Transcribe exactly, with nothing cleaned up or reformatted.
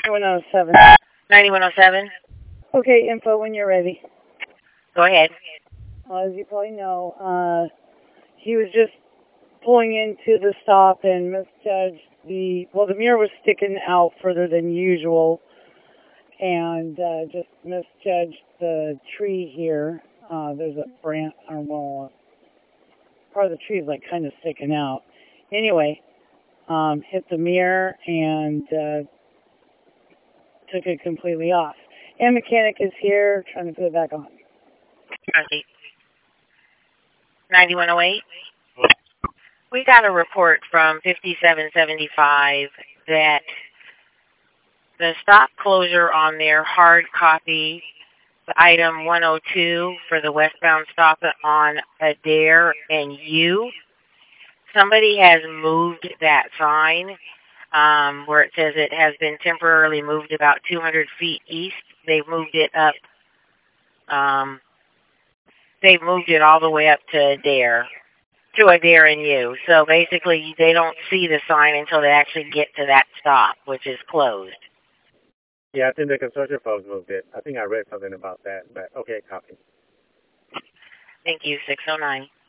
one oh seven. ninety-one oh seven. Okay, info when you're ready. Go ahead. Well, as you probably know, uh, he was just pulling into the stop and misjudged the, well, the mirror was sticking out further than usual and uh, just misjudged the tree here. Uh, there's a branch, or well, part of the tree is like kind of sticking out. Anyway, um, hit the mirror and uh, took it completely off. And mechanic is here trying to put it back on. ninety-one oh eight. We got a report from fifty-seven seventy-five that the stop closure on their hard copy, the item one oh two for the westbound stop on Adair and U, somebody has moved that sign um, where it says it has been temporarily moved about two hundred feet east. They've moved it up. Um, they've moved it all the way up to Adair. To Adair and U. So basically, they don't see the sign until they actually get to that stop, which is closed. Yeah, I think the construction folks moved it. I think I read something about that, but okay, copy. Thank you, six oh nine.